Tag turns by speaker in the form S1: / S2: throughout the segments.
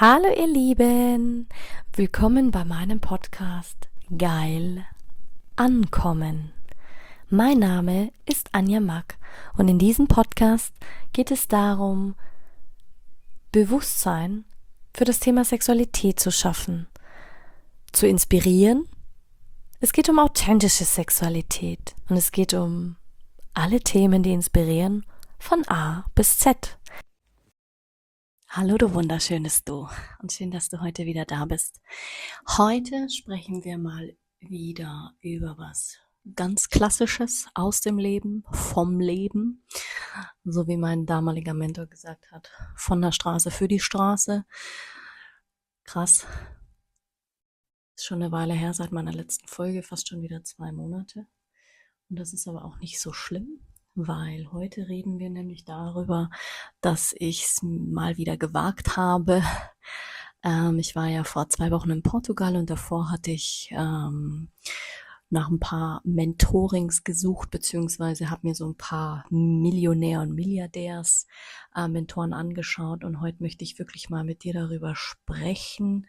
S1: Hallo ihr Lieben, willkommen bei meinem Podcast Geil Ankommen. Mein Name ist Anja Mack und in diesem Podcast geht es darum, Bewusstsein für das Thema Sexualität zu schaffen, zu inspirieren. Es geht um authentische Sexualität und es geht um alle Themen, die inspirieren, von A bis Z. Hallo du wunderschönes Du und schön, dass du heute wieder da bist. Heute sprechen wir mal wieder über was ganz Klassisches aus dem Leben, vom Leben, so wie mein damaliger Mentor gesagt hat, von der Straße für die Straße. Krass, ist schon eine Weile her seit meiner letzten Folge, fast schon wieder 2 Monate. Und das ist aber auch nicht so schlimm, weil heute reden wir nämlich darüber, dass ich es mal wieder gewagt habe. Ich war ja vor 2 Wochen in Portugal und davor hatte ich nach ein paar Mentorings gesucht, beziehungsweise habe mir so ein paar Millionär- und Milliardärs-Mentoren angeschaut. Und heute möchte ich wirklich mal mit dir darüber sprechen,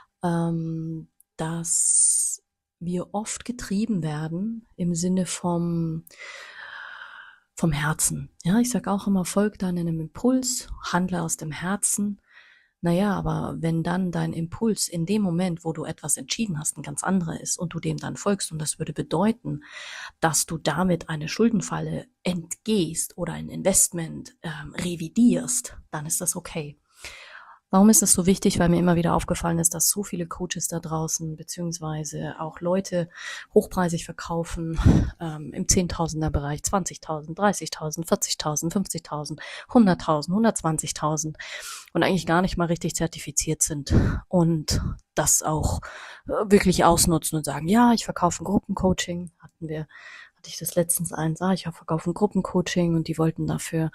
S1: dass wir oft getrieben werden im Sinne vom Herzen. Ja, ich sage auch immer, folg deinem Impuls, handle aus dem Herzen. Naja, aber wenn dann dein Impuls in dem Moment, wo du etwas entschieden hast, ein ganz anderer ist und du dem dann folgst, und das würde bedeuten, dass du damit eine Schuldenfalle entgehst oder ein Investment revidierst, dann ist das okay. Warum ist das so wichtig? Weil mir immer wieder aufgefallen ist, dass so viele Coaches da draußen, beziehungsweise auch Leute hochpreisig verkaufen, im Zehntausender-Bereich, 20.000, 30.000, 40.000, 50.000, 100.000, 120.000 und eigentlich gar nicht mal richtig zertifiziert sind und das auch wirklich ausnutzen und sagen, ja, ich verkaufe ein Gruppencoaching, hatte ich das letztens eins, ich verkaufe ein Gruppencoaching und die wollten dafür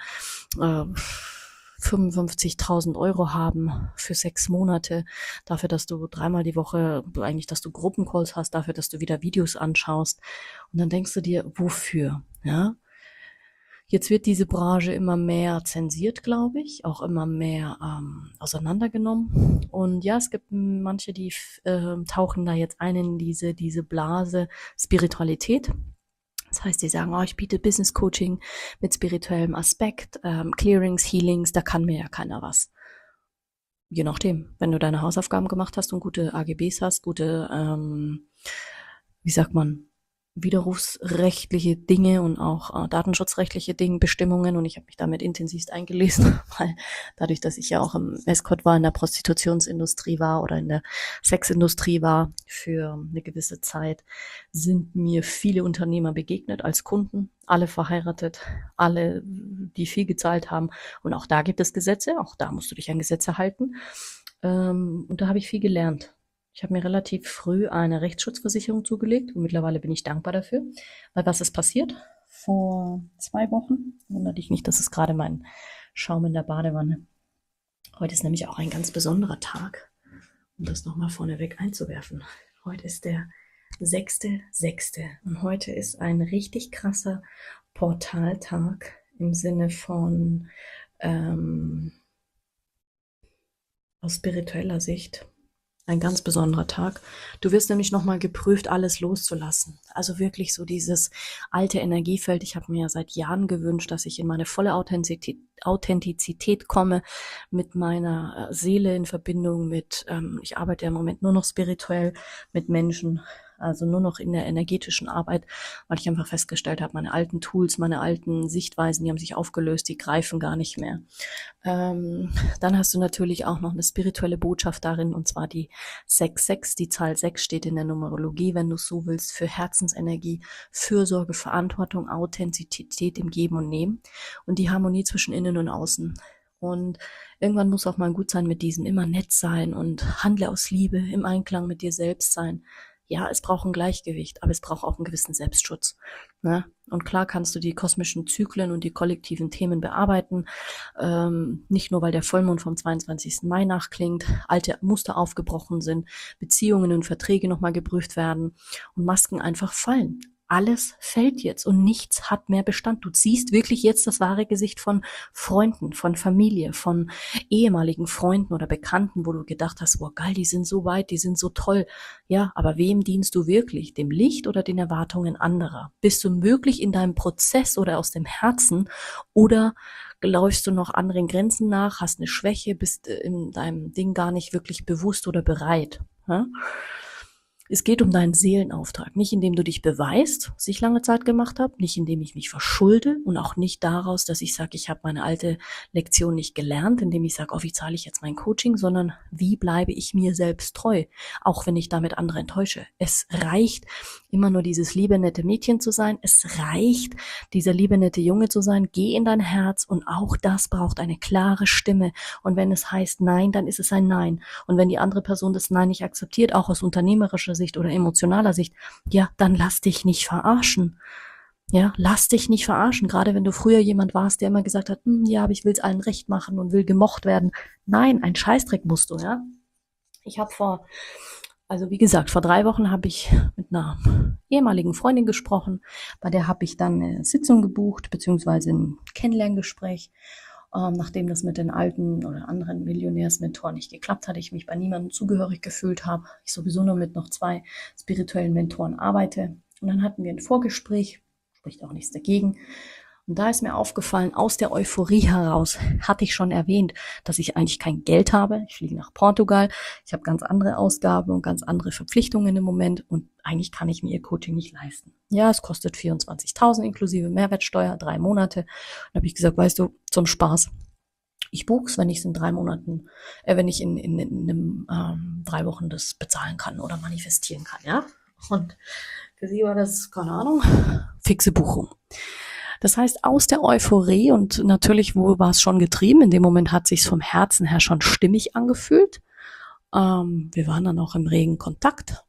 S1: 55.000 Euro haben für 6 Monate, dafür, dass du 3-mal die Woche, eigentlich, dass du Gruppencalls hast, dafür, dass du wieder Videos anschaust. Und dann denkst du dir, wofür? Ja? Jetzt wird diese Branche immer mehr zensiert, glaube ich, auch immer mehr auseinandergenommen. Und ja, es gibt manche, die tauchen da jetzt ein in diese Blase Spiritualität. Das heißt, die sagen, ich biete Business Coaching mit spirituellem Aspekt, Clearings, Healings, da kann mir ja keiner was. Je nachdem, wenn du deine Hausaufgaben gemacht hast und gute AGBs hast, gute, wie sagt man, widerrufsrechtliche Dinge und auch datenschutzrechtliche Bestimmungen, und ich habe mich damit intensivst eingelesen, weil dadurch, dass ich ja auch im Escort war, in der Prostitutionsindustrie war oder in der Sexindustrie war für eine gewisse Zeit, sind mir viele Unternehmer begegnet als Kunden, alle verheiratet, alle, die viel gezahlt haben, und auch da gibt es Gesetze, auch da musst du dich an Gesetze halten, und da habe ich viel gelernt. Ich habe mir relativ früh eine Rechtsschutzversicherung zugelegt und mittlerweile bin ich dankbar dafür. Weil was ist passiert? Vor 2 Wochen, wundert dich nicht, das ist gerade mein Schaum in der Badewanne. Heute ist nämlich auch ein ganz besonderer Tag, um das nochmal vorneweg einzuwerfen. Heute ist der 6.6. und heute ist ein richtig krasser Portaltag im Sinne von aus spiritueller Sicht. Ein ganz besonderer Tag. Du wirst nämlich nochmal geprüft, alles loszulassen. Also wirklich so dieses alte Energiefeld. Ich habe mir ja seit Jahren gewünscht, dass ich in meine volle Authentizität komme, mit meiner Seele in Verbindung mit, ich arbeite ja im Moment nur noch spirituell mit Menschen, also nur noch in der energetischen Arbeit, weil ich einfach festgestellt habe, meine alten Tools, meine alten Sichtweisen, die haben sich aufgelöst, die greifen gar nicht mehr. Dann hast du natürlich auch noch eine spirituelle Botschaft darin, und zwar die 6-6. Die Zahl 6 steht in der Numerologie, wenn du es so willst, für Herzensenergie, Fürsorge, Verantwortung, Authentizität im Geben und Nehmen und die Harmonie zwischen Innen und Außen. Und irgendwann muss auch mal gut sein mit diesem, immer nett sein und handle aus Liebe, im Einklang mit dir selbst sein. Ja, es braucht ein Gleichgewicht, aber es braucht auch einen gewissen Selbstschutz. Ne? Und klar kannst du die kosmischen Zyklen und die kollektiven Themen bearbeiten. Nicht nur, weil der Vollmond vom 22. Mai nachklingt, alte Muster aufgebrochen sind, Beziehungen und Verträge nochmal geprüft werden und Masken einfach fallen. alles fällt jetzt und nichts hat mehr Bestand. Du siehst wirklich jetzt das wahre Gesicht von Freunden, von Familie, von ehemaligen Freunden oder Bekannten, wo du gedacht hast, wow, geil, die sind so weit, die sind so toll. Ja, aber wem dienst du wirklich? Dem Licht oder den Erwartungen anderer? Bist du wirklich in deinem Prozess oder aus dem Herzen oder läufst du noch anderen Grenzen nach, hast eine Schwäche, bist in deinem Ding gar nicht wirklich bewusst oder bereit? Ja? Es geht um deinen Seelenauftrag, nicht indem du dich beweist, was ich lange Zeit gemacht habe, nicht indem ich mich verschulde und auch nicht daraus, dass ich sage, ich habe meine alte Lektion nicht gelernt, indem ich sage, oh, wie zahle ich jetzt mein Coaching, sondern wie bleibe ich mir selbst treu, auch wenn ich damit andere enttäusche. Es reicht, immer nur dieses liebe, nette Mädchen zu sein. Es reicht, dieser liebe, nette Junge zu sein. Geh in dein Herz und auch das braucht eine klare Stimme. Und wenn es heißt Nein, dann ist es ein Nein. Und wenn die andere Person das Nein nicht akzeptiert, auch aus unternehmerischer Sicht oder emotionaler Sicht, ja, dann lass dich nicht verarschen. Ja, lass dich nicht verarschen. Gerade wenn du früher jemand warst, der immer gesagt hat, ja, aber ich will es allen recht machen und will gemocht werden. Nein, ein Scheißdreck musst du, ja. Ich habe also wie gesagt, vor 3 Wochen habe ich mit einer ehemaligen Freundin gesprochen. Bei der habe ich dann eine Sitzung gebucht, beziehungsweise ein Kennenlerngespräch. Nachdem das mit den alten oder anderen Millionärsmentoren nicht geklappt hat, ich mich bei niemandem zugehörig gefühlt habe, ich sowieso nur mit noch 2 spirituellen Mentoren arbeite. Und dann hatten wir ein Vorgespräch, spricht auch nichts dagegen. Und da ist mir aufgefallen, aus der Euphorie heraus hatte ich schon erwähnt, dass ich eigentlich kein Geld habe. Ich fliege nach Portugal, ich habe ganz andere Ausgaben und ganz andere Verpflichtungen im Moment und eigentlich kann ich mir ihr Coaching nicht leisten. Ja, es kostet 24.000 inklusive Mehrwertsteuer, 3 Monate. Da habe ich gesagt, weißt du, zum Spaß. Ich buch's, wenn ich es in 3 Monaten, wenn ich in 3 Wochen das bezahlen kann oder manifestieren kann, ja. Und für sie war das, keine Ahnung, fixe Buchung. Das heißt, aus der Euphorie und natürlich, wo war es schon getrieben, in dem Moment hat sich's vom Herzen her schon stimmig angefühlt. Wir waren dann auch im regen Kontakt.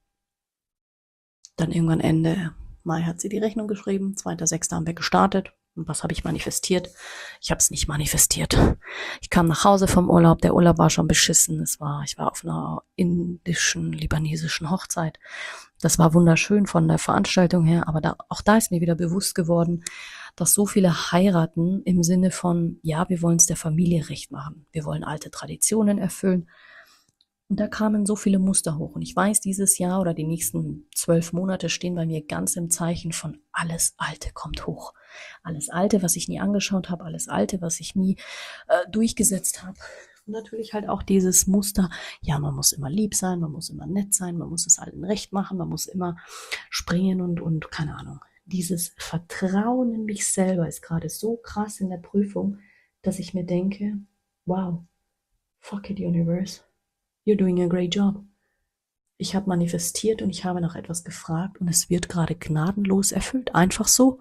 S1: Dann irgendwann Ende Mai hat sie die Rechnung geschrieben, 2.6. haben wir gestartet. Und was habe ich manifestiert? Ich habe es nicht manifestiert. Ich kam nach Hause vom Urlaub, der Urlaub war schon beschissen. Ich war auf einer indischen, libanesischen Hochzeit. Das war wunderschön von der Veranstaltung her, aber auch da ist mir wieder bewusst geworden, dass so viele heiraten im Sinne von, ja, wir wollen es der Familie recht machen. Wir wollen alte Traditionen erfüllen. Und da kamen so viele Muster hoch. Und ich weiß, dieses Jahr oder die nächsten 12 Monate stehen bei mir ganz im Zeichen von alles Alte kommt hoch. Alles Alte, was ich nie angeschaut habe, alles Alte, was ich nie durchgesetzt habe. Und natürlich halt auch dieses Muster, ja, man muss immer lieb sein, man muss immer nett sein, man muss es allen recht machen, man muss immer springen und keine Ahnung. Dieses Vertrauen in mich selber ist gerade so krass in der Prüfung, dass ich mir denke, wow, fuck it, Universe. You're doing a great job. Ich habe manifestiert und ich habe nach etwas gefragt und es wird gerade gnadenlos erfüllt. Einfach so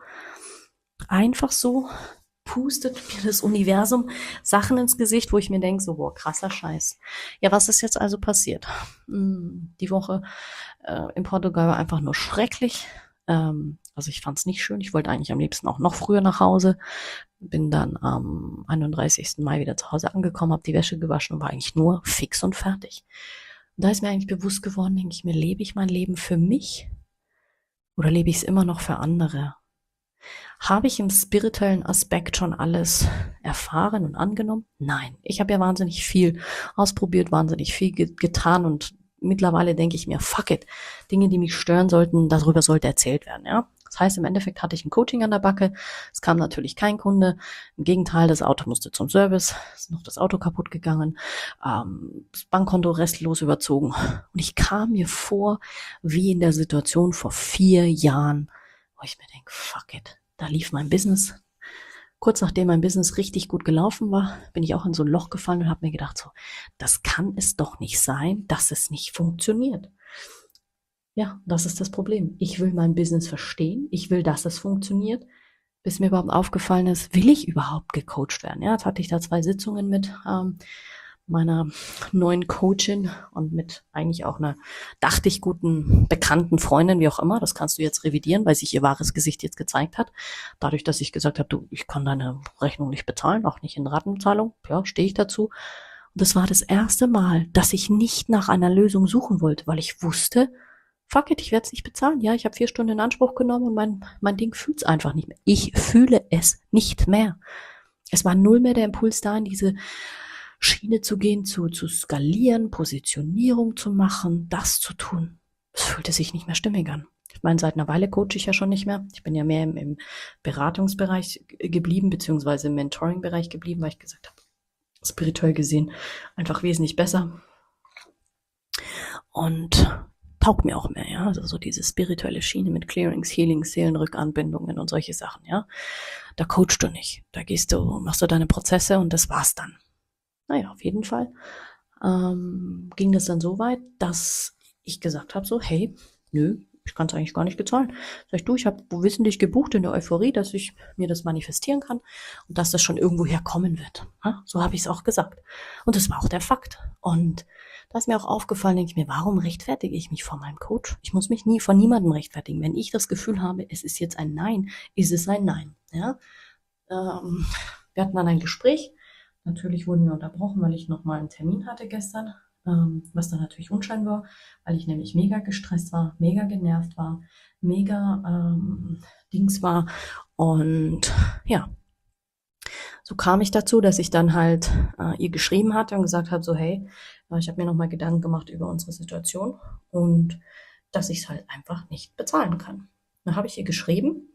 S1: pustet mir das Universum Sachen ins Gesicht, wo ich mir denke, so, boah, krasser Scheiß. Ja, was ist jetzt also passiert? Die Woche in Portugal war einfach nur schrecklich. Also ich fand es nicht schön. Ich wollte eigentlich am liebsten auch noch früher nach Hause. Bin dann am 31. Mai wieder zu Hause angekommen, habe die Wäsche gewaschen und war eigentlich nur fix und fertig. Und da ist mir eigentlich bewusst geworden, denke ich mir, lebe ich mein Leben für mich oder lebe ich es immer noch für andere? Habe ich im spirituellen Aspekt schon alles erfahren und angenommen? Nein. Ich habe ja wahnsinnig viel ausprobiert, wahnsinnig viel getan und mittlerweile denke ich mir, fuck it, Dinge, die mich stören sollten, darüber sollte erzählt werden, ja. Das heißt, im Endeffekt hatte ich ein Coaching an der Backe. Es kam natürlich kein Kunde. Im Gegenteil, das Auto musste zum Service. Ist noch das Auto kaputt gegangen. Das Bankkonto restlos überzogen. Und ich kam mir vor, wie in der Situation vor 4 Jahren, wo ich mir denke, fuck it, da lief mein Business. Kurz nachdem mein Business richtig gut gelaufen war, bin ich auch in so ein Loch gefallen und habe mir gedacht, so, das kann es doch nicht sein, dass es nicht funktioniert. Ja, das ist das Problem. Ich will mein Business verstehen. Ich will, dass es funktioniert. Bis mir überhaupt aufgefallen ist, will ich überhaupt gecoacht werden? Ja, jetzt hatte ich da 2 Sitzungen mit meiner neuen Coachin und mit eigentlich auch einer, dachte ich, guten, bekannten Freundin, wie auch immer. Das kannst du jetzt revidieren, weil sich ihr wahres Gesicht jetzt gezeigt hat. Dadurch, dass ich gesagt habe, du, ich kann deine Rechnung nicht bezahlen, auch nicht in Ratenzahlung. Ja, stehe ich dazu. Und das war das erste Mal, dass ich nicht nach einer Lösung suchen wollte, weil ich wusste, fuck it, ich werde es nicht bezahlen. Ja, ich habe 4 Stunden in Anspruch genommen und mein Ding fühlt es einfach nicht mehr. Ich fühle es nicht mehr. Es war null mehr der Impuls da, in diese Schiene zu gehen, zu skalieren, Positionierung zu machen, das zu tun. Es fühlte sich nicht mehr stimmig an. Ich meine, seit einer Weile coache ich ja schon nicht mehr. Ich bin ja mehr im Beratungsbereich geblieben, beziehungsweise im Mentoring-Bereich geblieben, weil ich gesagt habe, spirituell gesehen einfach wesentlich besser. Und taugt mir auch mehr, ja. Also so diese spirituelle Schiene mit Clearings, Healings, Seelenrückanbindungen und solche Sachen, ja. Da coachst du nicht. Da machst du deine Prozesse und das war's dann. Naja, auf jeden Fall ging das dann so weit, dass ich gesagt habe so, hey, nö, ich kann es eigentlich gar nicht bezahlen. Sag ich, du, ich habe wissentlich gebucht in der Euphorie, dass ich mir das manifestieren kann und dass das schon irgendwo herkommen wird. Ja, so habe ich es auch gesagt. Und das war auch der Fakt. Und da ist mir auch aufgefallen, denke ich mir, warum rechtfertige ich mich vor meinem Coach? Ich muss mich nie vor niemandem rechtfertigen. Wenn ich das Gefühl habe, es ist jetzt ein Nein, ist es ein Nein. Ja? Wir hatten dann ein Gespräch. Natürlich wurden wir unterbrochen, weil ich nochmal einen Termin hatte gestern, was dann natürlich unschön war, weil ich nämlich mega gestresst war, mega genervt war, mega Dings war. Und ja, so kam ich dazu, dass ich dann halt ihr geschrieben hatte und gesagt habe, so hey, ich habe mir nochmal Gedanken gemacht über unsere Situation und dass ich es halt einfach nicht bezahlen kann. Dann habe ich ihr geschrieben,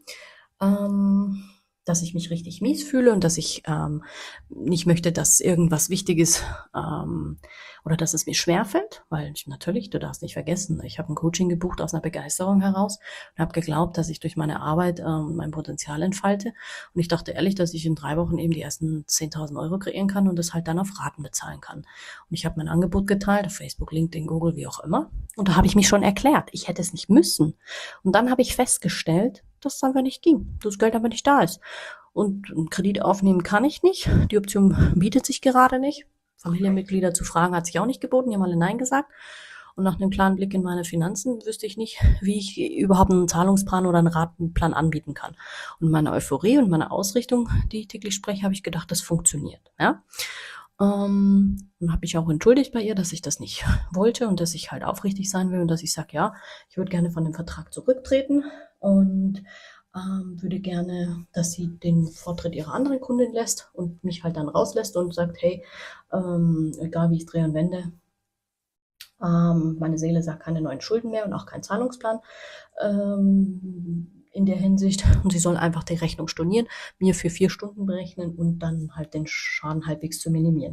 S1: dass ich mich richtig mies fühle und dass ich nicht möchte, dass irgendwas Wichtiges oder dass es mir schwerfällt, weil natürlich, du darfst nicht vergessen, ich habe ein Coaching gebucht aus einer Begeisterung heraus und habe geglaubt, dass ich durch meine Arbeit mein Potenzial entfalte und ich dachte ehrlich, dass ich in 3 Wochen eben die ersten 10.000 Euro kreieren kann und das halt dann auf Raten bezahlen kann. Und ich habe mein Angebot geteilt auf Facebook, LinkedIn, Google, wie auch immer und da habe ich mich schon erklärt, ich hätte es nicht müssen und dann habe ich festgestellt, dass es einfach nicht ging, dass das Geld aber nicht da ist. Und einen Kredit aufnehmen kann ich nicht. Die Option bietet sich gerade nicht. Familienmitglieder zu fragen hat sich auch nicht geboten. Die haben alle Nein gesagt. Und nach einem klaren Blick in meine Finanzen wüsste ich nicht, wie ich überhaupt einen Zahlungsplan oder einen Ratenplan anbieten kann. Und meine Euphorie und meine Ausrichtung, die ich täglich spreche, habe ich gedacht, das funktioniert. Ja? Und habe mich auch entschuldigt bei ihr, dass ich das nicht wollte und dass ich halt aufrichtig sein will und dass ich sage, ja, ich würde gerne von dem Vertrag zurücktreten und würde gerne, dass sie den Vortritt ihrer anderen Kundin lässt und mich halt dann rauslässt und sagt, hey, egal wie ich drehe und wende, meine Seele sagt keine neuen Schulden mehr und auch keinen Zahlungsplan in der Hinsicht. Und sie soll einfach die Rechnung stornieren, mir für 4 Stunden berechnen und dann halt den Schaden halbwegs zu minimieren.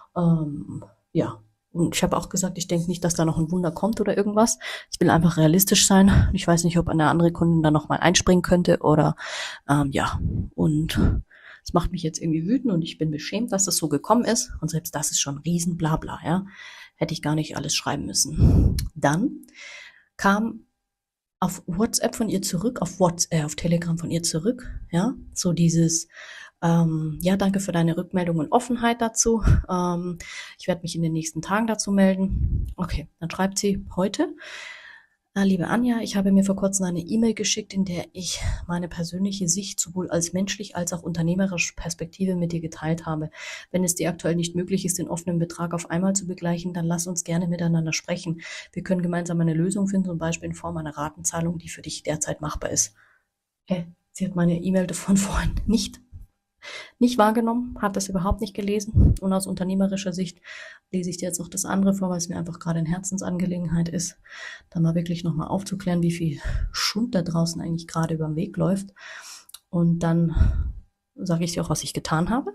S1: Ja, und ich habe auch gesagt, ich denke nicht, dass da noch ein Wunder kommt oder irgendwas. Ich will einfach realistisch sein. Ich weiß nicht, ob eine andere Kundin da nochmal einspringen könnte oder ja. Und es macht mich jetzt irgendwie wütend und ich bin beschämt, dass das so gekommen ist. Und selbst das ist schon ein riesen Blabla, ja. Hätte ich gar nicht alles schreiben müssen. Dann kam auf WhatsApp von ihr zurück, auf Telegram von ihr zurück, ja, so dieses, ja, danke für deine Rückmeldung und Offenheit dazu. Ich werde mich in den nächsten Tagen dazu melden. Okay, dann schreibt sie heute. Liebe Anja, ich habe mir vor kurzem eine E-Mail geschickt, in der ich meine persönliche Sicht sowohl als menschlich als auch unternehmerische Perspektive mit dir geteilt habe. Wenn es dir aktuell nicht möglich ist, den offenen Betrag auf einmal zu begleichen, dann lass uns gerne miteinander sprechen. Wir können gemeinsam eine Lösung finden, zum Beispiel in Form einer Ratenzahlung, die für dich derzeit machbar ist. Sie hat meine E-Mail von vorhin nicht wahrgenommen, hat das überhaupt nicht gelesen. Und aus unternehmerischer Sicht lese ich dir jetzt noch das andere vor, weil es mir einfach gerade eine Herzensangelegenheit ist, da mal wirklich nochmal aufzuklären, wie viel Schund da draußen eigentlich gerade über den Weg läuft. Und dann sage ich dir auch, was ich getan habe.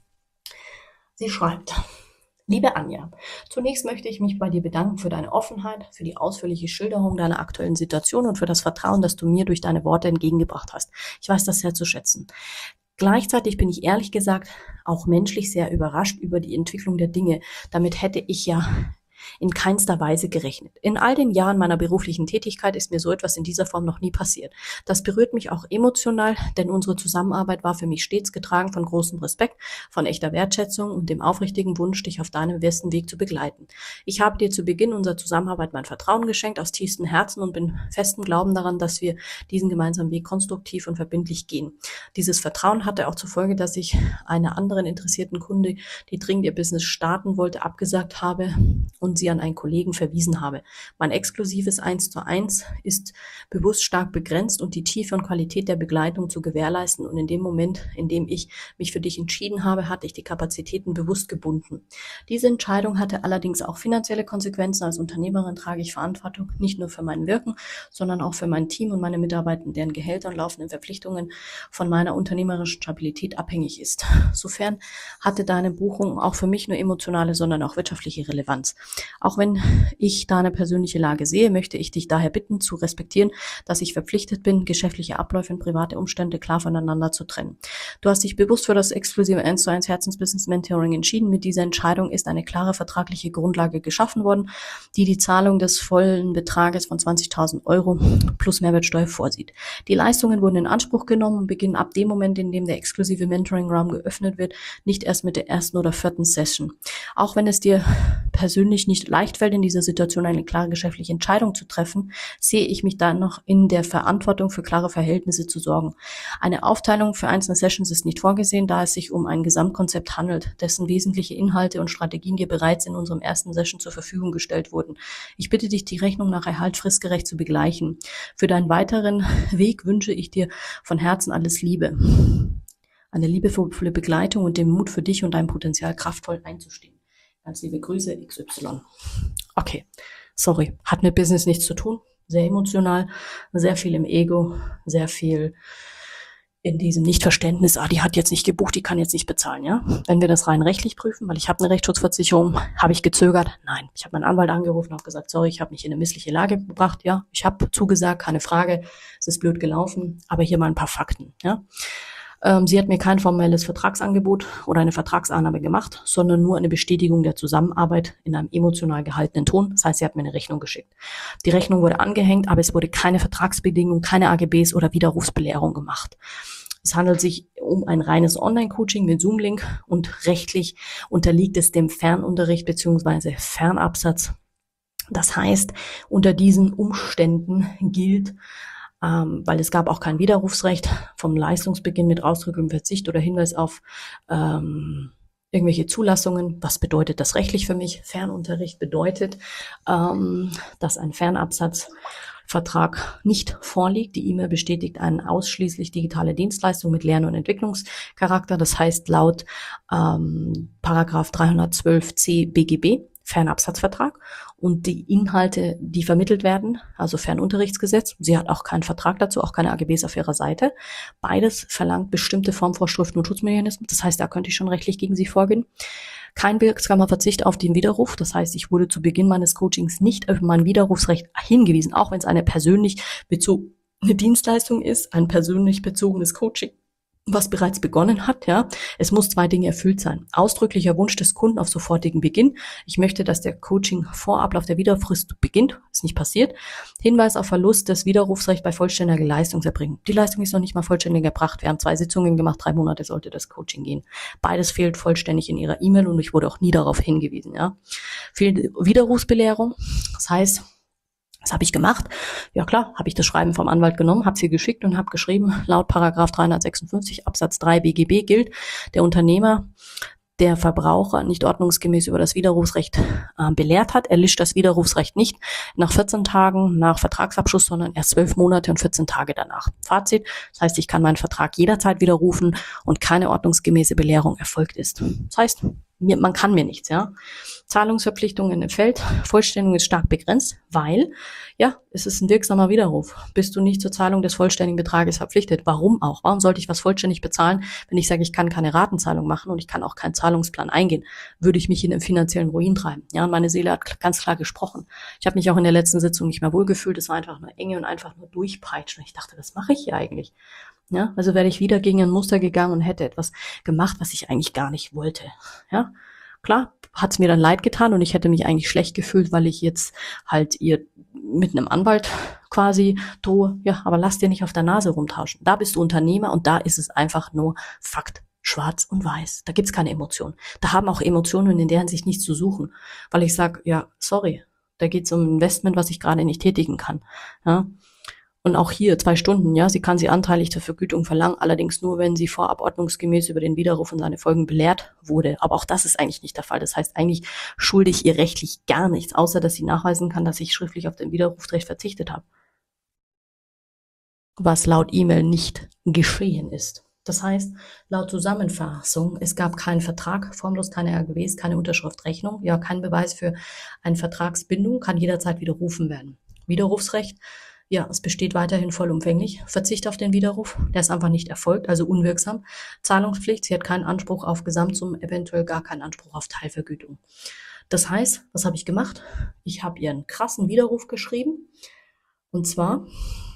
S1: Sie schreibt: Liebe Anja, zunächst möchte ich mich bei dir bedanken für deine Offenheit, für die ausführliche Schilderung deiner aktuellen Situation und für das Vertrauen, das du mir durch deine Worte entgegengebracht hast. Ich weiß das sehr zu schätzen. Gleichzeitig bin ich ehrlich gesagt auch menschlich sehr überrascht über die Entwicklung der Dinge. Damit hätte ich ja in keinster Weise gerechnet. In all den Jahren meiner beruflichen Tätigkeit ist mir so etwas in dieser Form noch nie passiert. Das berührt mich auch emotional, denn unsere Zusammenarbeit war für mich stets getragen von großem Respekt, von echter Wertschätzung und dem aufrichtigen Wunsch, dich auf deinem besten Weg zu begleiten. Ich habe dir zu Beginn unserer Zusammenarbeit mein Vertrauen geschenkt aus tiefstem Herzen und bin festen Glauben daran, dass wir diesen gemeinsamen Weg konstruktiv und verbindlich gehen. Dieses Vertrauen hatte auch zur Folge, dass ich einer anderen interessierten Kunde, die dringend ihr Business starten wollte, abgesagt habe und und sie an einen Kollegen verwiesen habe. Mein exklusives 1:1 ist bewusst stark begrenzt und die Tiefe und Qualität der Begleitung zu gewährleisten. Und in dem Moment, in dem ich mich für dich entschieden habe, hatte ich die Kapazitäten bewusst gebunden. Diese Entscheidung hatte allerdings auch finanzielle Konsequenzen. Als Unternehmerin trage ich Verantwortung nicht nur für mein Wirken, sondern auch für mein Team und meine Mitarbeiter, deren Gehälter und laufenden Verpflichtungen von meiner unternehmerischen Stabilität abhängig ist. Sofern hatte deine Buchung auch für mich nur emotionale, sondern auch wirtschaftliche Relevanz. Auch wenn ich deine persönliche Lage sehe, möchte ich dich daher bitten, zu respektieren, dass ich verpflichtet bin, geschäftliche Abläufe und private Umstände klar voneinander zu trennen. Du hast dich bewusst für das exklusive 1:1 Herzensbusiness Mentoring entschieden. Mit dieser Entscheidung ist eine klare vertragliche Grundlage geschaffen worden, die die Zahlung des vollen Betrages von 20.000 Euro plus Mehrwertsteuer vorsieht. Die Leistungen wurden in Anspruch genommen und beginnen ab dem Moment, in dem der exklusive Mentoring-Raum geöffnet wird, nicht erst mit der ersten oder vierten Session. Auch wenn es dir persönlich nicht leicht fällt, in dieser Situation eine klare geschäftliche Entscheidung zu treffen, sehe ich mich dann noch in der Verantwortung, für klare Verhältnisse zu sorgen. Eine Aufteilung für einzelne Sessions ist nicht vorgesehen, da es sich um ein Gesamtkonzept handelt, dessen wesentliche Inhalte und Strategien dir bereits in unserem ersten Session zur Verfügung gestellt wurden. Ich bitte dich, die Rechnung nach Erhalt fristgerecht zu begleichen. Für deinen weiteren Weg wünsche ich dir von Herzen alles Liebe. Eine liebevolle Begleitung und den Mut für dich und dein Potenzial kraftvoll einzustehen. Ganz liebe Grüße, XY. Okay, sorry, hat mit Business nichts zu tun. Sehr emotional, sehr viel im Ego, sehr viel in diesem Nichtverständnis, die hat jetzt nicht gebucht, die kann jetzt nicht bezahlen, ja. Wenn wir das rein rechtlich prüfen, weil ich habe eine Rechtsschutzversicherung, habe ich gezögert? Nein. Ich habe meinen Anwalt angerufen und habe gesagt, sorry, ich habe mich in eine missliche Lage gebracht, ja. Ich habe zugesagt, keine Frage, es ist blöd gelaufen, aber hier mal ein paar Fakten, ja. Sie hat mir kein formelles Vertragsangebot oder eine Vertragsannahme gemacht, sondern nur eine Bestätigung der Zusammenarbeit in einem emotional gehaltenen Ton. Das heißt, sie hat mir eine Rechnung geschickt. Die Rechnung wurde angehängt, aber es wurde keine Vertragsbedingung, keine AGBs oder Widerrufsbelehrung gemacht. Es handelt sich um ein reines Online-Coaching mit Zoom-Link und rechtlich unterliegt es dem Fernunterricht bzw. Fernabsatz. Das heißt, unter diesen Umständen gilt, weil es gab auch kein Widerrufsrecht vom Leistungsbeginn mit ausdrücklichem Verzicht oder Hinweis auf irgendwelche Zulassungen. Was bedeutet das rechtlich für mich? Fernunterricht bedeutet, dass ein Fernabsatzvertrag nicht vorliegt. Die E-Mail bestätigt eine ausschließlich digitale Dienstleistung mit Lern- und Entwicklungscharakter. Das heißt laut Paragraph 312c BGB, Fernabsatzvertrag, und die Inhalte, die vermittelt werden, also Fernunterrichtsgesetz. Sie hat auch keinen Vertrag dazu, auch keine AGBs auf ihrer Seite. Beides verlangt bestimmte Formvorschriften und Schutzmechanismen. Das heißt, da könnte ich schon rechtlich gegen sie vorgehen. Kein wirksamer Verzicht auf den Widerruf. Das heißt, ich wurde zu Beginn meines Coachings nicht auf mein Widerrufsrecht hingewiesen, auch wenn es eine persönlich bezogene Dienstleistung ist, ein persönlich bezogenes Coaching, was bereits begonnen hat, ja. Es muss 2 Dinge erfüllt sein. Ausdrücklicher Wunsch des Kunden auf sofortigen Beginn. Ich möchte, dass der Coaching vor Ablauf der Widerfrist beginnt. Ist nicht passiert. Hinweis auf Verlust des Widerrufsrechts bei vollständiger Leistungserbringung. Die Leistung ist noch nicht mal vollständig erbracht. Wir haben 2 Sitzungen gemacht, 3 Monate sollte das Coaching gehen. Beides fehlt vollständig in ihrer E-Mail und ich wurde auch nie darauf hingewiesen, ja. Fehlt Widerrufsbelehrung. Das heißt, was habe ich gemacht? Ja klar, habe ich das Schreiben vom Anwalt genommen, habe sie geschickt und habe geschrieben, laut Paragraph 356 Absatz 3 BGB gilt, der Unternehmer, der Verbraucher nicht ordnungsgemäß über das Widerrufsrecht belehrt hat, erlischt das Widerrufsrecht nicht nach 14 Tagen nach Vertragsabschluss, sondern erst 12 Monate und 14 Tage danach. Fazit, das heißt, ich kann meinen Vertrag jederzeit widerrufen und keine ordnungsgemäße Belehrung erfolgt ist. Das heißt, man kann mir nichts, ja. Zahlungsverpflichtungen im Feld, Vollständigung ist stark begrenzt, weil, ja, es ist ein wirksamer Widerruf. Bist du nicht zur Zahlung des vollständigen Betrages verpflichtet? Warum auch? Warum sollte ich was vollständig bezahlen, wenn ich sage, ich kann keine Ratenzahlung machen und ich kann auch keinen Zahlungsplan eingehen? Würde ich mich in den finanziellen Ruin treiben? Ja, und meine Seele hat ganz klar gesprochen. Ich habe mich auch in der letzten Sitzung nicht mehr wohlgefühlt. Es war einfach nur enge und einfach nur durchpeitschen. Ich dachte, was mache ich hier eigentlich? Ja, also wäre ich wieder gegen ein Muster gegangen und hätte etwas gemacht, was ich eigentlich gar nicht wollte. Ja, klar, hat's mir dann leid getan und ich hätte mich eigentlich schlecht gefühlt, weil ich jetzt halt ihr mit einem Anwalt quasi drohe. Ja, aber lass dir nicht auf der Nase rumtauschen. Da bist du Unternehmer und da ist es einfach nur Fakt. Schwarz und weiß. Da gibt's keine Emotionen. Da haben auch Emotionen in der Hinsicht nichts zu suchen. Weil ich sage, ja, sorry, da geht's um ein Investment, was ich gerade nicht tätigen kann. Ja. Und auch hier 2 Stunden, ja, sie kann sie anteilig zur Vergütung verlangen, allerdings nur, wenn sie vorab ordnungsgemäß über den Widerruf und seine Folgen belehrt wurde. Aber auch das ist eigentlich nicht der Fall. Das heißt, eigentlich schulde ich ihr rechtlich gar nichts, außer dass sie nachweisen kann, dass ich schriftlich auf den Widerrufsrecht verzichtet habe. Was laut E-Mail nicht geschehen ist. Das heißt, laut Zusammenfassung, es gab keinen Vertrag, formlos keine AGBs, keine Unterschrift, Rechnung, ja, kein Beweis für eine Vertragsbindung, kann jederzeit widerrufen werden. Widerrufsrecht, ja, es besteht weiterhin vollumfänglich. Verzicht auf den Widerruf, der ist einfach nicht erfolgt, also unwirksam. Zahlungspflicht, sie hat keinen Anspruch auf Gesamtsummen, eventuell gar keinen Anspruch auf Teilvergütung. Das heißt, was habe ich gemacht? Ich habe ihr einen krassen Widerruf geschrieben. Und zwar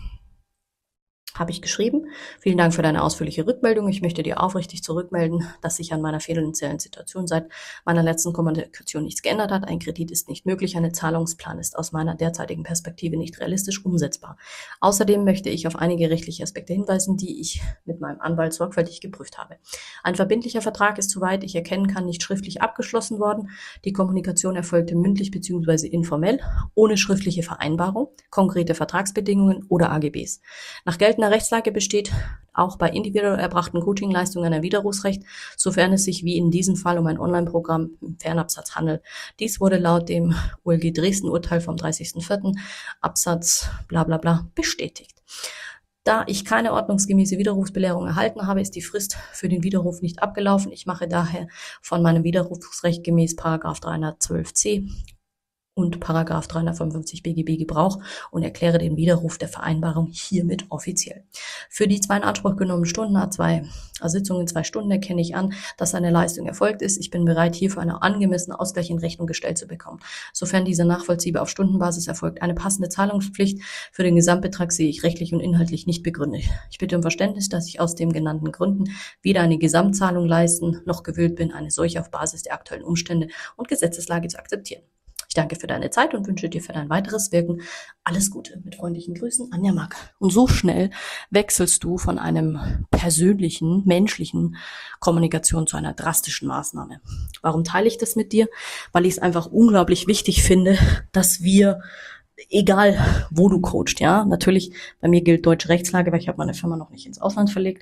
S1: habe ich geschrieben: Vielen Dank für deine ausführliche Rückmeldung. Ich möchte dir aufrichtig zurückmelden, dass sich an meiner finanziellen Situation seit meiner letzten Kommunikation nichts geändert hat. Ein Kredit ist nicht möglich, ein Zahlungsplan ist aus meiner derzeitigen Perspektive nicht realistisch umsetzbar. Außerdem möchte ich auf einige rechtliche Aspekte hinweisen, die ich mit meinem Anwalt sorgfältig geprüft habe. Ein verbindlicher Vertrag ist, soweit ich erkennen kann, nicht schriftlich abgeschlossen worden. Die Kommunikation erfolgte mündlich bzw. informell, ohne schriftliche Vereinbarung, konkrete Vertragsbedingungen oder AGBs. Nach geltender Rechtslage besteht auch bei individuell erbrachten Coachingleistungen ein Widerrufsrecht, sofern es sich wie in diesem Fall um ein Online-Programm im Fernabsatz handelt. Dies wurde laut dem OLG Dresden-Urteil vom 30.04. Absatz bla bla bla bestätigt. Da ich keine ordnungsgemäße Widerrufsbelehrung erhalten habe, ist die Frist für den Widerruf nicht abgelaufen. Ich mache daher von meinem Widerrufsrecht gemäß § 312c und § 355 BGB Gebrauch und erkläre den Widerruf der Vereinbarung hiermit offiziell. Für die 2 in Anspruch genommenen Stunden, Sitzungen 2 Stunden, erkenne ich an, dass eine Leistung erfolgt ist. Ich bin bereit, hierfür einen angemessenen Ausgleich in Rechnung gestellt zu bekommen. Sofern dieser nachvollziehbar auf Stundenbasis erfolgt, eine passende Zahlungspflicht für den Gesamtbetrag sehe ich rechtlich und inhaltlich nicht begründet. Ich bitte um Verständnis, dass ich aus den genannten Gründen weder eine Gesamtzahlung leisten, noch gewillt bin, eine solche auf Basis der aktuellen Umstände und Gesetzeslage zu akzeptieren. Ich danke für deine Zeit und wünsche dir für dein weiteres Wirken alles Gute. Mit freundlichen Grüßen, Anja Mack. Und so schnell wechselst du von einem persönlichen, menschlichen Kommunikation zu einer drastischen Maßnahme. Warum teile ich das mit dir? Weil ich es einfach unglaublich wichtig finde, dass wir, egal wo du coachst, ja, natürlich, bei mir gilt deutsche Rechtslage, weil ich habe meine Firma noch nicht ins Ausland verlegt.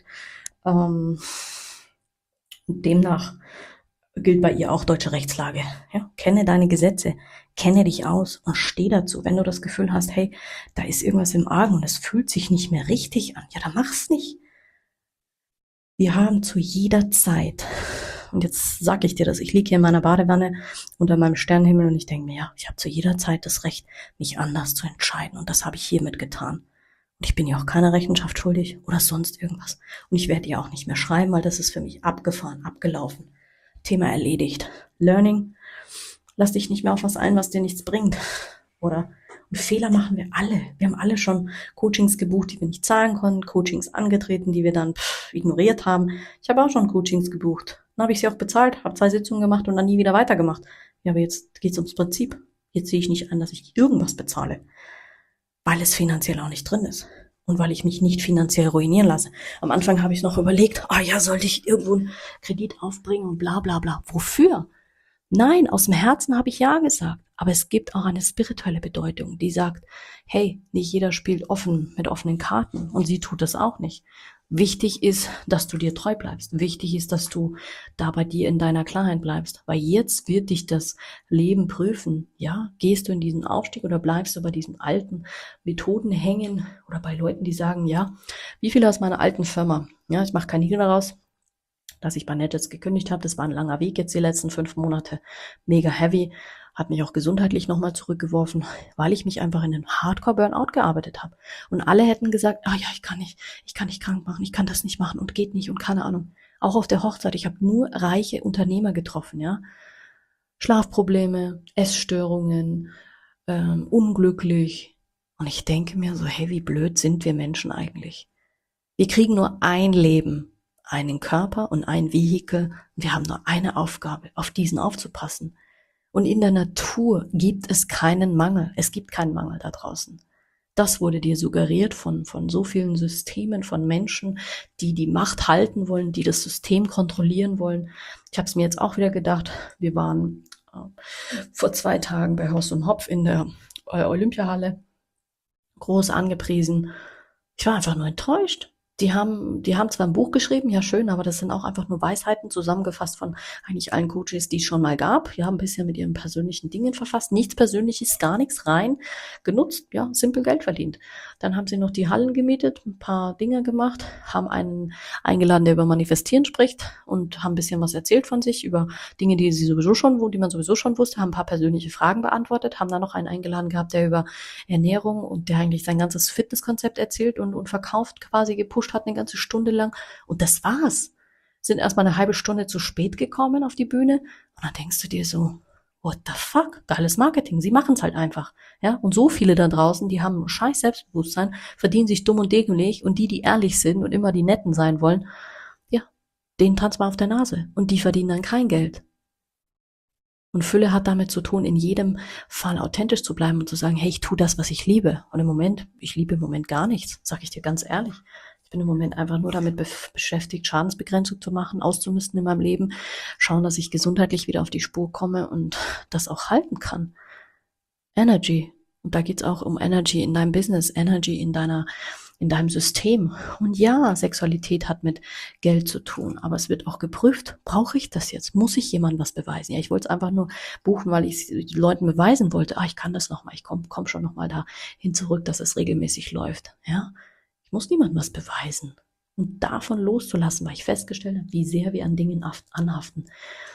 S1: Demnach gilt bei ihr auch deutsche Rechtslage. Ja? Kenne deine Gesetze, kenne dich aus und steh dazu. Wenn du das Gefühl hast, hey, da ist irgendwas im Argen und es fühlt sich nicht mehr richtig an, ja, dann mach's nicht. Wir haben zu jeder Zeit, und jetzt sage ich dir das, ich liege hier in meiner Badewanne unter meinem Sternenhimmel und ich denke mir, ja, ich habe zu jeder Zeit das Recht, mich anders zu entscheiden und das habe ich hiermit getan. Und ich bin ja auch keine Rechenschaft schuldig oder sonst irgendwas. Und ich werde ja auch nicht mehr schreiben, weil das ist für mich abgefahren, abgelaufen. Thema erledigt. Learning, lass dich nicht mehr auf was ein, was dir nichts bringt. Oder? Und Fehler machen wir alle. Wir haben alle schon Coachings gebucht, die wir nicht zahlen konnten, Coachings angetreten, die wir dann ignoriert haben. Ich habe auch schon Coachings gebucht. Dann habe ich sie auch bezahlt, habe 2 Sitzungen gemacht und dann nie wieder weitergemacht. Ja, aber jetzt geht es ums Prinzip. Jetzt sehe ich nicht an, dass ich irgendwas bezahle, weil es finanziell auch nicht drin ist. Und weil ich mich nicht finanziell ruinieren lasse. Am Anfang habe ich noch überlegt, sollte ich irgendwo einen Kredit aufbringen und bla bla bla. Wofür? Nein, aus dem Herzen habe ich ja gesagt. Aber es gibt auch eine spirituelle Bedeutung, die sagt, hey, nicht jeder spielt offen mit offenen Karten. Und sie tut das auch nicht. Wichtig ist, dass du dir treu bleibst. Wichtig ist, dass du da bei dir in deiner Klarheit bleibst. Weil jetzt wird dich das Leben prüfen. Ja, gehst du in diesen Aufstieg oder bleibst du bei diesen alten Methoden hängen? Oder bei Leuten, die sagen, ja, wie viele aus meiner alten Firma? Ja, ich mache keinen Hehl daraus, dass ich bei Netjets gekündigt habe. Das war ein langer Weg jetzt die letzten 5 Monate. Mega heavy. Hat mich auch gesundheitlich nochmal zurückgeworfen, weil ich mich einfach in den Hardcore-Burnout gearbeitet habe. Und alle hätten gesagt, ja, ich kann nicht krank machen, ich kann das nicht machen und geht nicht und keine Ahnung. Auch auf der Hochzeit, ich habe nur reiche Unternehmer getroffen, ja. Schlafprobleme, Essstörungen, unglücklich. Und ich denke mir so, hey, wie blöd sind wir Menschen eigentlich? Wir kriegen nur ein Leben, einen Körper und ein Vehikel. Wir haben nur eine Aufgabe, auf diesen aufzupassen. Und in der Natur gibt es keinen Mangel. Es gibt keinen Mangel da draußen. Das wurde dir suggeriert von so vielen Systemen, von Menschen, die die Macht halten wollen, die das System kontrollieren wollen. Ich habe es mir jetzt auch wieder gedacht. Wir waren vor 2 Tagen bei Horst und Hopf in der Olympiahalle. Groß angepriesen. Ich war einfach nur enttäuscht. Die haben zwar ein Buch geschrieben, ja schön, aber das sind auch einfach nur Weisheiten zusammengefasst von eigentlich allen Coaches, die es schon mal gab. Ja, ein bisschen mit ihren persönlichen Dingen verfasst. Nichts Persönliches, gar nichts rein genutzt, ja, simpel Geld verdient. Dann haben sie noch die Hallen gemietet, ein paar Dinge gemacht, haben einen eingeladen, der über Manifestieren spricht und haben ein bisschen was erzählt von sich, über Dinge, die man sowieso schon wusste, haben ein paar persönliche Fragen beantwortet, haben dann noch einen eingeladen gehabt, der über Ernährung und der eigentlich sein ganzes Fitnesskonzept erzählt und verkauft, quasi gepusht hat eine ganze Stunde lang. Und das war's. Sind erstmal eine halbe Stunde zu spät gekommen auf die Bühne. Und dann denkst du dir so, what the fuck? Geiles Marketing. Sie machen's halt einfach. Ja, und so viele da draußen, die haben ein scheiß Selbstbewusstsein, verdienen sich dumm und dämlich, und die ehrlich sind und immer die Netten sein wollen, ja, denen tanzt man auf der Nase. Und die verdienen dann kein Geld. Und Fülle hat damit zu tun, in jedem Fall authentisch zu bleiben und zu sagen, hey, ich tue das, was ich liebe. Und ich liebe im Moment gar nichts, sage ich dir ganz ehrlich. Ich bin im Moment einfach nur damit beschäftigt, Schadensbegrenzung zu machen, auszumisten in meinem Leben, schauen, dass ich gesundheitlich wieder auf die Spur komme und das auch halten kann. Energy. Und da geht's auch um Energy in deinem Business, Energy in deinem System. Und ja, Sexualität hat mit Geld zu tun, aber es wird auch geprüft. Brauche ich das jetzt? Muss ich jemandem was beweisen? Ja, ich wollte es einfach nur buchen, weil ich den Leuten beweisen wollte, ich kann das nochmal, ich komm schon nochmal dahin zurück, dass es regelmäßig läuft. Ja, ich muss niemandem was beweisen. Und davon loszulassen, weil ich festgestellt habe, wie sehr wir an Dingen anhaften.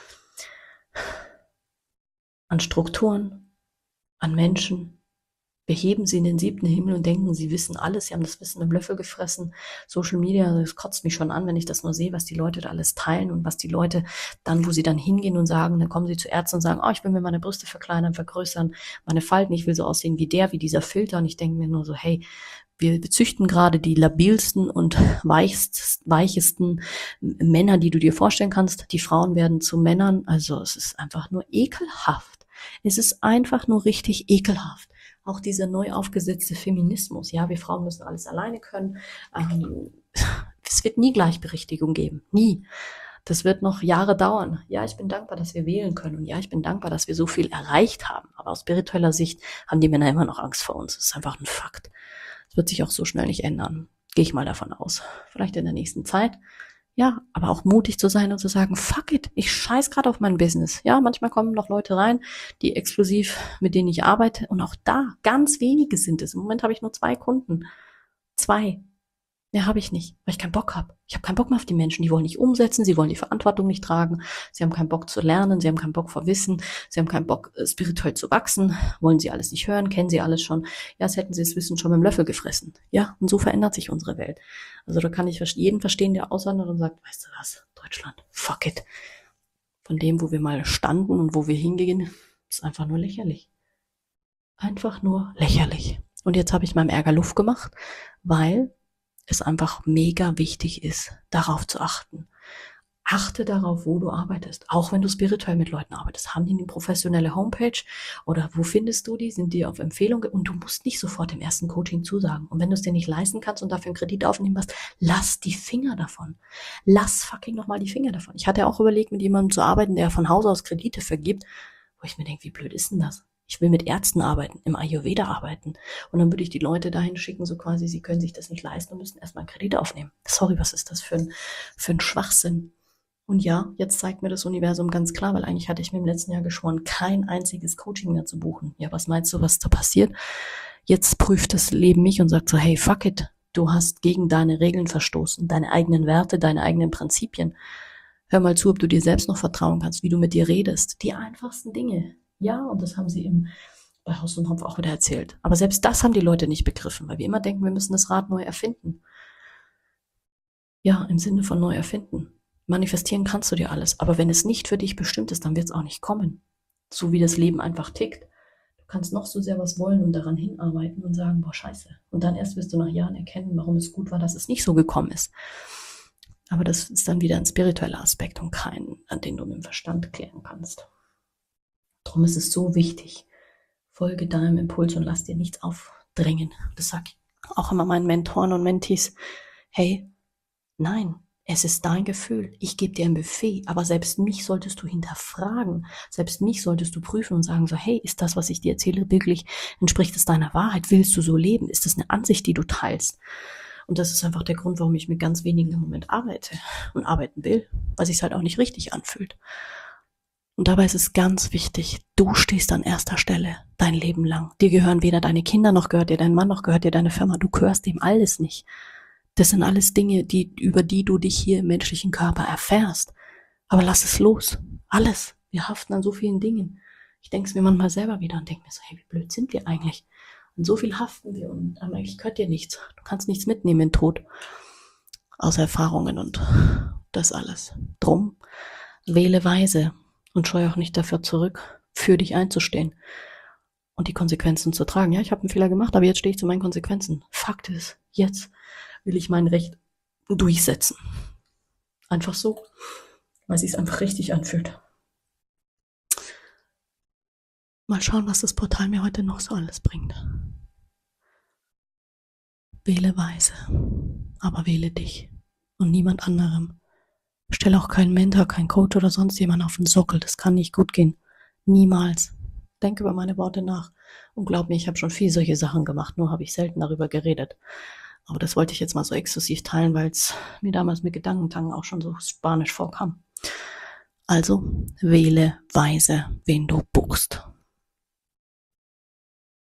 S1: An Strukturen, an Menschen. Wir heben sie in den 7. Himmel und denken, sie wissen alles, sie haben das Wissen im Löffel gefressen. Social Media, das kotzt mich schon an, wenn ich das nur sehe, was die Leute da alles teilen und was die Leute dann, wo sie dann hingehen und sagen, dann kommen sie zu Ärzten und sagen, ich will mir meine Brüste verkleinern, vergrößern, meine Falten, ich will so aussehen wie dieser Filter. Und ich denke mir nur so, hey, wir züchten gerade die labilsten und weichesten Männer, die du dir vorstellen kannst. Die Frauen werden zu Männern, also es ist einfach nur ekelhaft. Es ist einfach nur richtig ekelhaft. Auch dieser neu aufgesetzte Feminismus. Ja, wir Frauen müssen alles alleine können. Es wird nie Gleichberechtigung geben. Nie. Das wird noch Jahre dauern. Ja, ich bin dankbar, dass wir wählen können. Und ja, ich bin dankbar, dass wir so viel erreicht haben. Aber aus spiritueller Sicht haben die Männer immer noch Angst vor uns. Das ist einfach ein Fakt. Das wird sich auch so schnell nicht ändern. Gehe ich mal davon aus. Vielleicht in der nächsten Zeit. Ja, aber auch mutig zu sein und zu sagen, fuck it, ich scheiß gerade auf mein Business. Ja, manchmal kommen noch Leute rein, die exklusiv, mit denen ich arbeite. Und auch da, ganz wenige sind es. Im Moment habe ich nur 2 Kunden. 2. Mehr habe ich nicht, weil ich keinen Bock habe. Ich habe keinen Bock mehr auf die Menschen. Die wollen nicht umsetzen, sie wollen die Verantwortung nicht tragen. Sie haben keinen Bock zu lernen, sie haben keinen Bock vor Wissen, sie haben keinen Bock, spirituell zu wachsen. Wollen sie alles nicht hören, kennen sie alles schon. Ja, als hätten sie das Wissen schon mit dem Löffel gefressen. Ja, und so verändert sich unsere Welt. Also da kann ich jeden verstehen, der auswandert und sagt, weißt du was, Deutschland, fuck it. Von dem, wo wir mal standen und wo wir hingehen, ist einfach nur lächerlich. Einfach nur lächerlich. Und jetzt habe ich meinem Ärger Luft gemacht, weil es einfach mega wichtig ist, darauf zu achten. Achte darauf, wo du arbeitest. Auch wenn du spirituell mit Leuten arbeitest. Haben die eine professionelle Homepage? Oder wo findest du die? Sind die auf Empfehlung? Und du musst nicht sofort im ersten Coaching zusagen. Und wenn du es dir nicht leisten kannst und dafür einen Kredit aufnehmen musst, lass die Finger davon. Lass fucking nochmal die Finger davon. Ich hatte auch überlegt, mit jemandem zu arbeiten, der von Haus aus Kredite vergibt, wo ich mir denke, wie blöd ist denn das? Ich will mit Ärzten arbeiten, im Ayurveda arbeiten. Und dann würde ich die Leute dahin schicken, so quasi, sie können sich das nicht leisten und müssen erstmal einen Kredit aufnehmen. Sorry, was ist das für ein Schwachsinn? Und ja, jetzt zeigt mir das Universum ganz klar, weil eigentlich hatte ich mir im letzten Jahr geschworen, kein einziges Coaching mehr zu buchen. Ja, was meinst du, was da passiert? Jetzt prüft das Leben mich und sagt so, hey, fuck it. Du hast gegen deine Regeln verstoßen, deine eigenen Werte, deine eigenen Prinzipien. Hör mal zu, ob du dir selbst noch vertrauen kannst, wie du mit dir redest. Die einfachsten Dinge. Ja, und das haben sie bei Haus und Hopf auch wieder erzählt. Aber selbst das haben die Leute nicht begriffen, weil wir immer denken, wir müssen das Rad neu erfinden. Ja, im Sinne von neu erfinden. Manifestieren kannst du dir alles, aber wenn es nicht für dich bestimmt ist, dann wird es auch nicht kommen. So wie das Leben einfach tickt. Du kannst noch so sehr was wollen und daran hinarbeiten und sagen, boah, scheiße. Und dann erst wirst du nach Jahren erkennen, warum es gut war, dass es nicht so gekommen ist. Aber das ist dann wieder ein spiritueller Aspekt und kein, an den du mit dem Verstand klären kannst. Darum ist es so wichtig, folge deinem Impuls und lass dir nichts aufdrängen. Das sage ich auch immer meinen Mentoren und Mentees. Hey, nein, es ist dein Gefühl. Ich gebe dir ein Buffet, aber selbst mich solltest du hinterfragen. Selbst mich solltest du prüfen und sagen so, hey, ist das, was ich dir erzähle, wirklich, entspricht es deiner Wahrheit? Willst du so leben? Ist das eine Ansicht, die du teilst? Und das ist einfach der Grund, warum ich mit ganz wenigen im Moment arbeite und arbeiten will, weil sich's halt auch nicht richtig anfühlt. Und dabei ist es ganz wichtig, du stehst an erster Stelle dein Leben lang. Dir gehören weder deine Kinder, noch gehört dir dein Mann, noch gehört dir deine Firma. Du gehörst dem alles nicht. Das sind alles Dinge, über die du dich hier im menschlichen Körper erfährst. Aber lass es los. Alles. Wir haften an so vielen Dingen. Ich denke es mir manchmal selber wieder und denke mir so, hey, wie blöd sind wir eigentlich? Und so viel haften wir und eigentlich gehört dir nichts. Du kannst nichts mitnehmen in Tod. Außer Erfahrungen und das alles. Drum, wähle weise und scheue auch nicht dafür zurück, für dich einzustehen und die Konsequenzen zu tragen. Ja, ich habe einen Fehler gemacht, aber jetzt stehe ich zu meinen Konsequenzen. Fakt ist, jetzt will ich mein Recht durchsetzen. Einfach so, weil es sich einfach richtig anfühlt. Mal schauen, was das Portal mir heute noch so alles bringt. Wähle weise, aber wähle dich und niemand anderem. Stell auch keinen Mentor, keinen Coach oder sonst jemand auf den Sockel. Das kann nicht gut gehen. Niemals. Denk über meine Worte nach. Und glaub mir, ich habe schon viel solche Sachen gemacht, nur habe ich selten darüber geredet. Aber das wollte ich jetzt mal so exklusiv teilen, weil es mir damals mit Gedankentanken auch schon so spanisch vorkam. Also wähle weise, wen du buchst.